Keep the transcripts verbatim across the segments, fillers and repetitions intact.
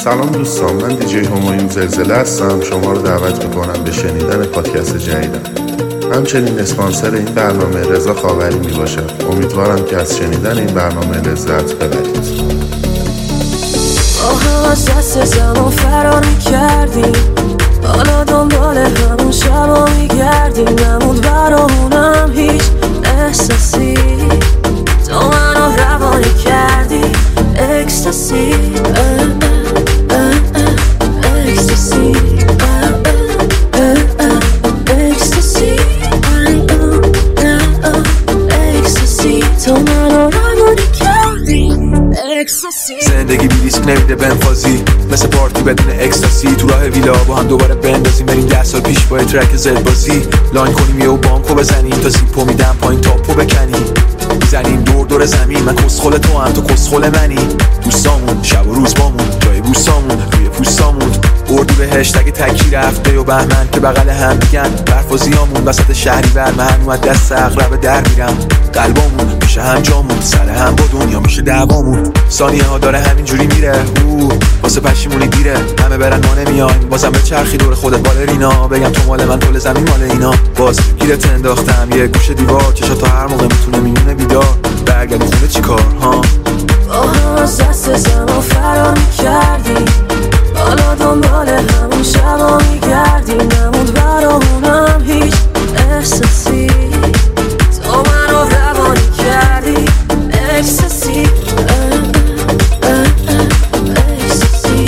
سلام دوستان، من دیجی همایون زلزله هستم. شما رو دعوت میکنم به شنیدن پادکست جدیدم. همچنین اسپانسر این برنامه رضا خاوری میباشد. امیدوارم که از شنیدن این برنامه لذت ببرید. آها از دست زمان فرار میکردیم، حالا دنبال همون شبا میگردیم. نمود برامونم هیچ احساسی، تو منو روانی کردی اکستاسی، اکستاسی، اکستاسی، اکستاسی، تو منو روانی کردی اکستاسی. زندگی بی ریسک نمیده بنفازی، مثل پارتی بدون اکستاسی. تو راه ویلا با هم دوباره بندازیم، بریم ده سال پیش با ترک زد بازی. لاین کنیم یه و بانکو بزنیم، تا زیپو میدم پایین تاپو بکنیم. میزنیم دور دور زمین، من کسخل تو هم تو کسخل منی. دوستامون شب و روز بامون، جای بوسامون روی پوستامون. اردو به هشتگ تکی رفته و بهمن که بغل هم میگن. برف و زیامون وسط شهری بر من اومد دست اقرب در میرم. قلبامون میشه هم جامون، سر هم با دنیا میشه دعوامون. ثانیه ها داره همینجوری میره، او واسه پشیمونی دیره. همه برن ما نمیایم، بازم به چرخی دور خودت بالرینا. بگم تو مال من طول زمین مال اینا. باز گیرت انداختم یه گوشه دیوار، چشا تا هر موقع میتونه میمونه بیدار. برگردی خونه چیکار ها؟ آها از دست زمان فرار میکردی، حالا دنبال همون شبا میگردی. نمود برامونم هیچ احساسی، تو منو روانی کردی اکستاسی، اکستاسی،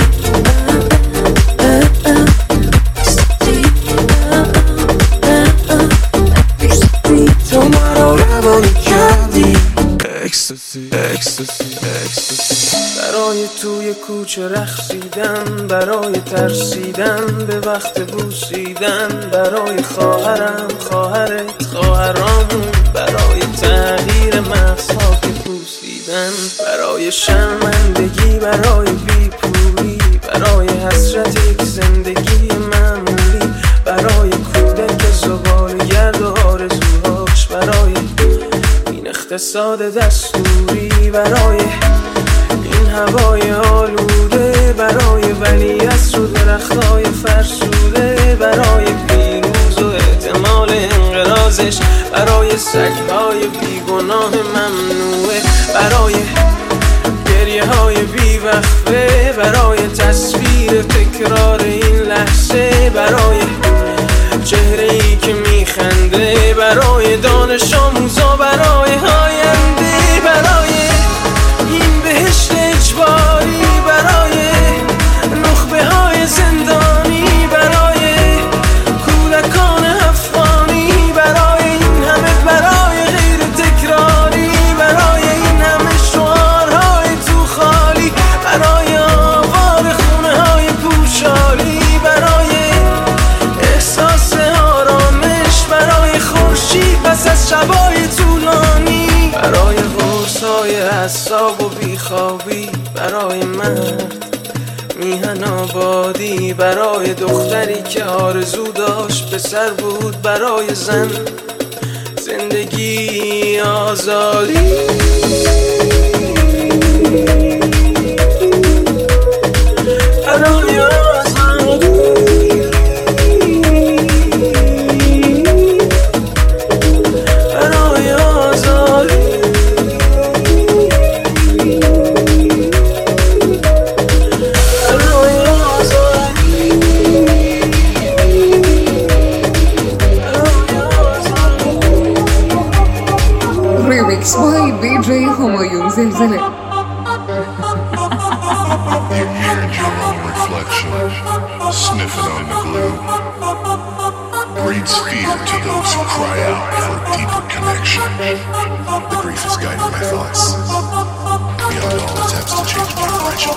اکستاسی، تو منو روانی کردی اکستاسی، اکستاسی، اکستاسی. برای توی کوچه رقصیدن، برای ترسیدن به وقت بوسیدن. برای خواهرم خواهرت خواهرامون، برای تغییر مغزها که پوسیدن. برای شرمندگی، برای بیپولی، برای حسرت یک زندگی معمولی. برای کودک زباله‌گرد و آرزوهاش، برای این اقتصاد دستوری. برای این هوای آلوده، برای ولیعصر و درختای فرسوده. برای پیروز و احتمال انقراضش، برای سگهای بیگناه ممنوعه. برای گریه های بیوقفه، برای تصویر تکرار این لحظه. برای چهره ای که میخنده، برای دانش آموزا، برای آینده. برای این بهشت اجباری، برای نخبه های زندانی. برای کودکان افغانی، برای این همه برای غیر تکراری. برای این همه شعارهای تو خالی، برای آوار خونه های پوشالی. برای احساس آرامش، برای خورشید پس از شبای طولانی. برای غرصای اعصاب و بیخوابی، برای مرد میهن آبادی. برای دختری که آرزو داشت پسر بود، برای زن زندگی آزادی. برای آزادی، برای آزادی. Remix by دیجی همایون زلزله. You hear your own reflection, sniffing on the glue. Breeds fear to those who cry out for a deeper connection. The grief is guiding my thoughts, beyond all attempts to change my direction.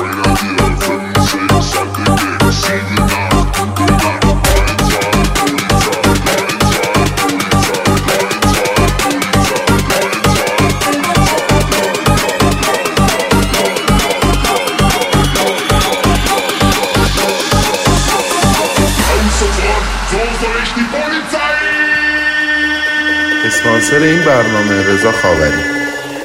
See you now, اسپانسر این برنامه رضا خاوری.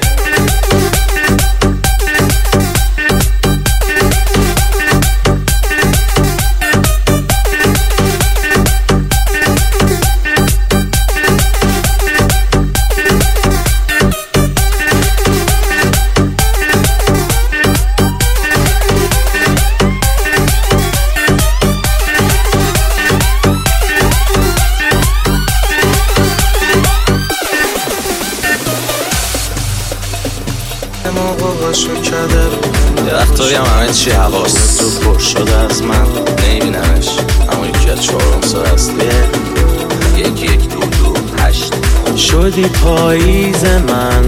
یه وقتایی هم همه چی حواس تو پر شده از من نمیبینمش، اما یکی از چهارم سال هستیه یک یک دو دو هشت. شدی پاییز من،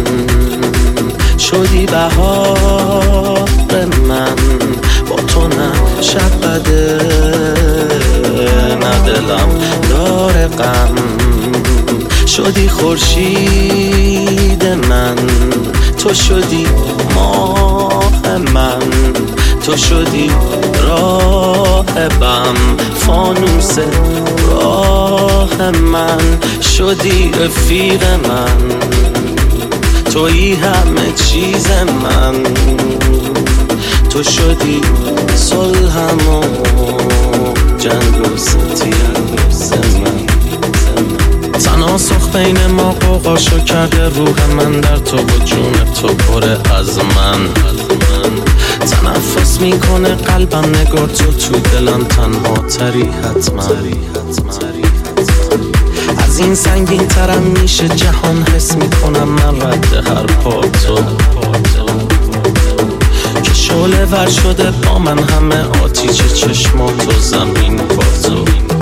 شدی بهار من، با تو نه شب بده نه دلم داره غم. شدی خورشید من، تو شدی ماه من، تو شدی راه بم، فانوس راه من. شدی رفیق من، تویی همه چیز من، تو شدی صلحم و جنگ و ستیز من. تناسخ بین ما قوقاشو کرده روح من در تو و جون تو پره از من. تنفس میکنه قلبم نگار تو تو دلم تنها تری حتما. از این سنگین ترم میشه جهان، حس میکنم من رد هر پا تو که شعله ور شده با من همه آتیش چشمات و زمین با تو.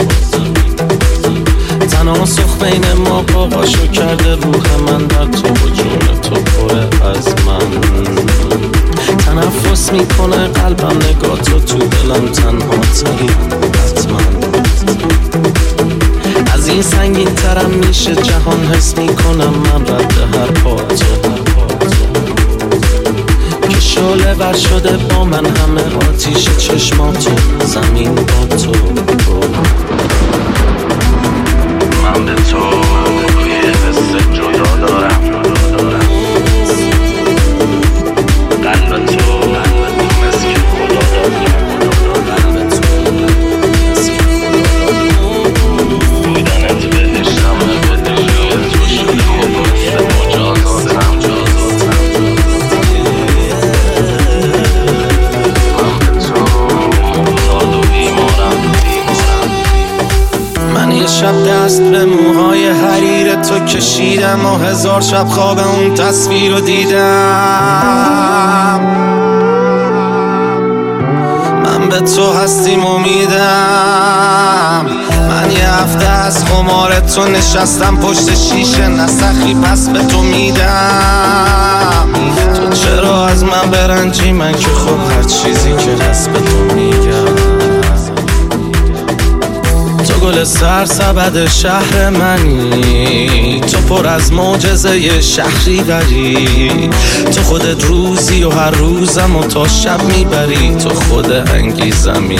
تناسخ بین ما قاقاشو کرده روح من در تو و جون تو پره از من. تنفس میکنه قلبم نگاه تو تو دلم تنها تری حتما. از این سنگین ترم میشه جهان، حس میکنم من رد هر پا تو که شعله ور شده با من همه آتیش چشماتو زمین با تو. من به تو یه حس جدا دارم، قلب تو مثل که خدا دارم، قلب تو مثل که خدا دارم. بودنت بهشتم بدهی تو شده و مثل مجازاتم. من به تو محتاج و بیمارم. من یه شب دست به موهای حریر تو کشیدم و هزار شب خواب اون تصویر رو دیدم. من به تو هستیم امیدم. من یه هفته از خمار تو نشستم پشت شیشه، نسخی پس به تو میدم. تو چرا از من برنجی؟ من که خب هر چیزی که هست به تو میگم. گل سرسبد شهر منی، تو پر از معجزه شهری بری. تو خودت روزی و هر روزم و تا شب میبری. تو خود انگیزمی،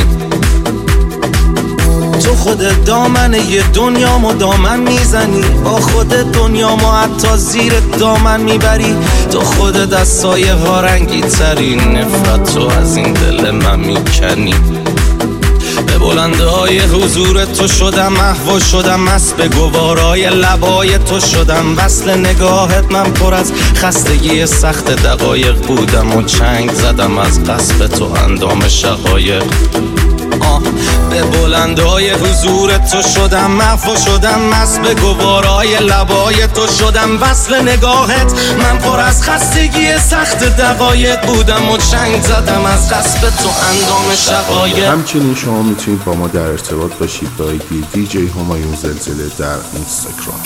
تو خود دامنه یه دنیامو دامن میزنی. با خود دنیامو حتی زیر دامن میبری. تو خودت از سایه ها رنگی تری، نفرت تو از این دل من میکنی. به بلنده های حضور تو شدم محو شدم مست، به گوارای لبای تو شدم وصل نگاهت. من پر از خستگی سخت دقایق بودم و چنگ زدم از قصب تو اندام شقایق. آه به بلندای حضور تو شدم محو شدم مست، به گوارای لبای تو شدم وصل نگاهت. من پر از خستگی سخت دقایق بودم و چنگ زدم از قصب تو اندام شقایق. همچنین شما میتونید با ما در ارتباط باشید با آیدی دی جی همایون زلزله در اینستاگرام.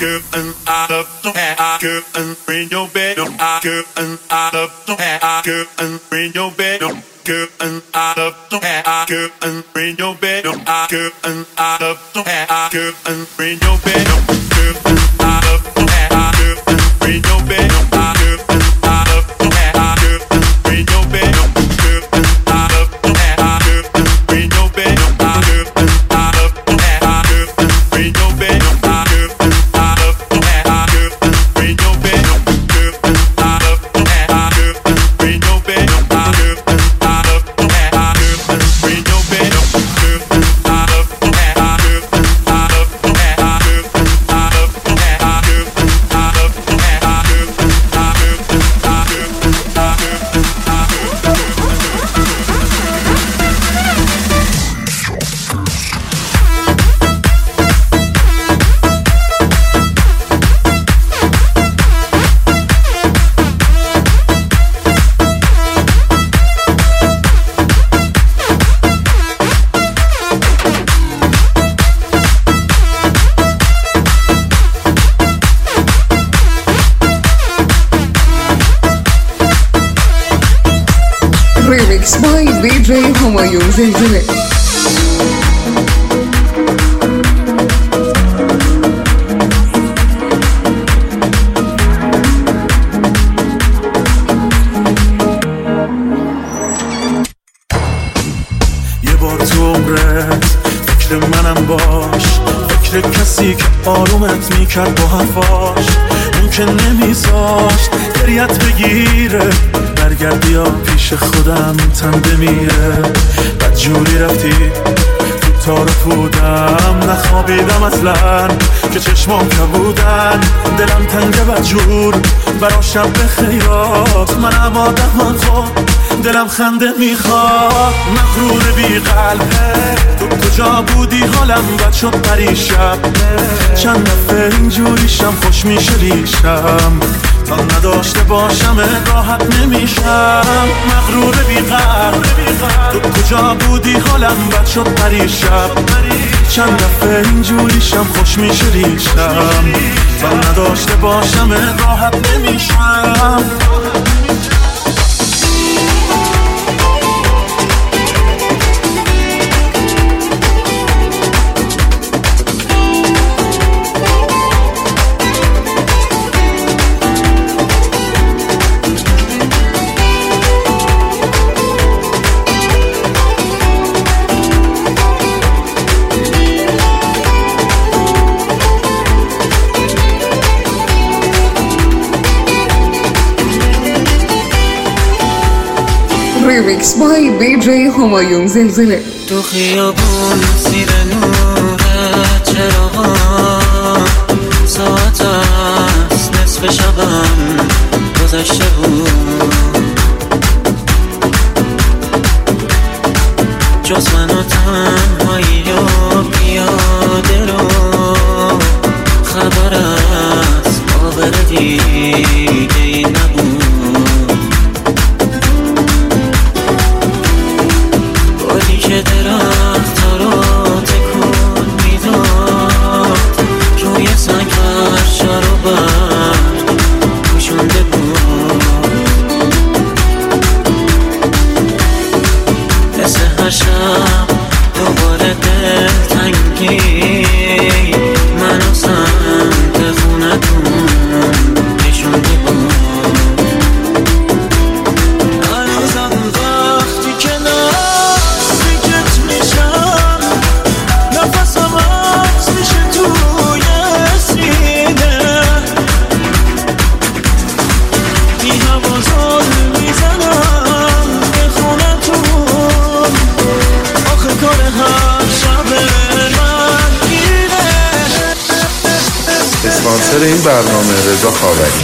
Girl, and I love to have girl and bring your bed up. Girl, and I love to have girl and bring your bed up. Girl, and I love to have girl and bring your bed up. Girl, and I love to have girl and bring your bed up. Girl, and I love to have girl and bring your bed up. Girl, and I love to have girl and دیجی همایون زلزله. یه بار تو عمرت فکر منم باش، فکر کسی که آرومت میکرد با حرفاش، اون که نمیذاشت گریت بگیره، برگردی یا پیش خودم تن بمیره. بد جوری رفتی تو تار پودم، نخوابیدم اصلا که چشمام کبودن، دلم تنگه بد جور برا شب خیرات، منم آدم خود دلم خنده میخواد. مغرور بی قلبه تو کجا بودی، حالم بد شد پریشب، چند دفعه اینجوریشم خوش میشه ریشم، تا نداشته باشم راحت نمیشم. مغرور بی قلب تو کجا بودی، حالم بد شد پریشب، چند دفعه اینجوریشم خوش میشه ریشم، تا نداشته باشم راحت نمیشم. ریمیکس بای دیجی همایون زلزله. تو خیابون زیر نورت چراغا، ساعت است نصف شبم گذشته بود، جز من و تنهایی و پیاده رو خبر از آبر دیگه ای نبود. بادی که درخت ها رو تکون میداد، روی سنگ فرشا رو برد پوشونده بود، حس هر شب دوباره دلتنگی منو سمت خونتون نشونده بود. هنوزم وقتی که نزدیکت میشم، نفسم عوض میشه توی سینه، بی هوا زل میزنم به خونتون، آخه کار هر شب من گیره. اسپانسر این برنامه رضا خاوری.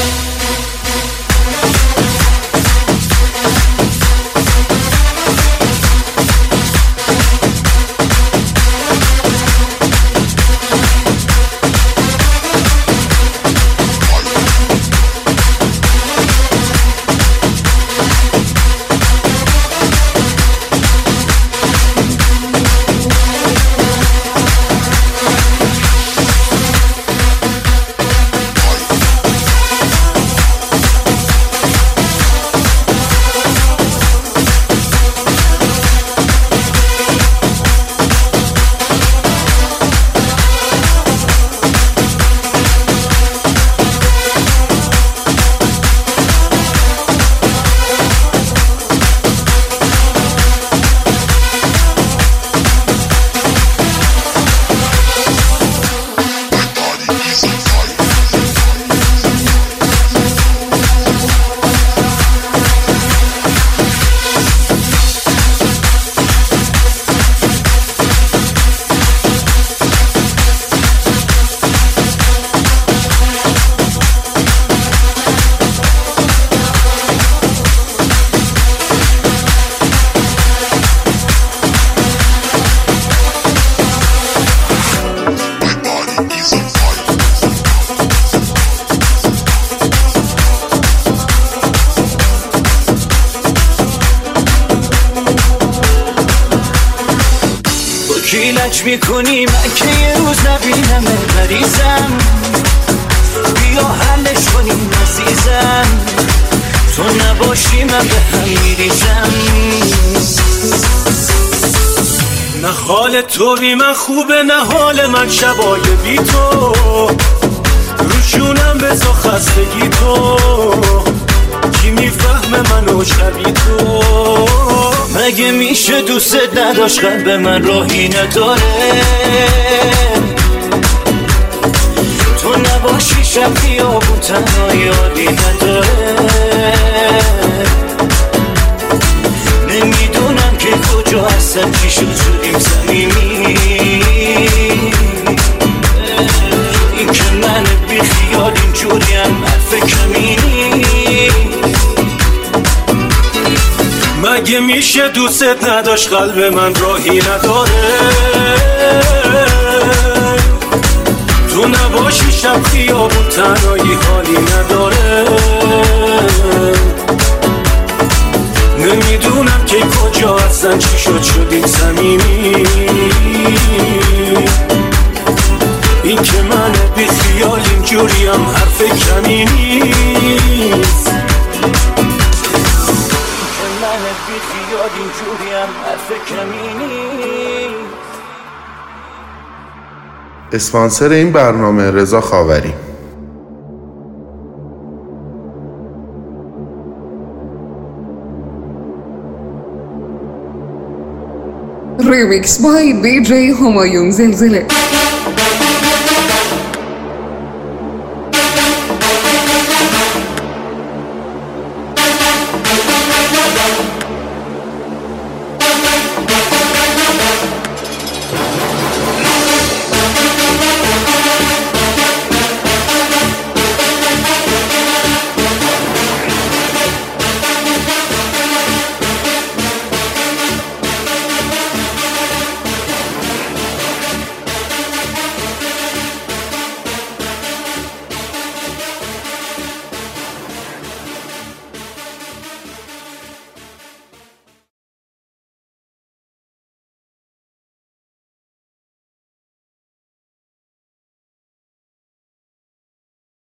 کیلک میکنی من که یه روز نبینم مریضم، بیا حلش کنیم عزیزم، تو نباشی من به هم میریزم. نه حال تو بی من خوبه نه حال من شبای بی تو روشونم بزا خستگی تو کی میفهمه منو شبی تو مگه میشه دوست نداشت قلب من راهی نداره تو نباشی شب خیابون تنهایی عادی نداره نمیدونم که کجا هستم چی شد شدیم صمیمی این که من بی خیال اینجوریم حرف کمینی مگه میشه دوست نداشت قلب من راهی نداره تو نباشی شب خیابون تنهایی حالی نداره نمیدونم که کجا هستن چی شد شدیم صمیمی این که من بی خیال اینجوریم حرف کمی نیست من بی خیال اینجوریم حرف کمی نیست. اسپانسر این برنامه رضا خاوری. ریمیکس بای دی جی همایون زلزله.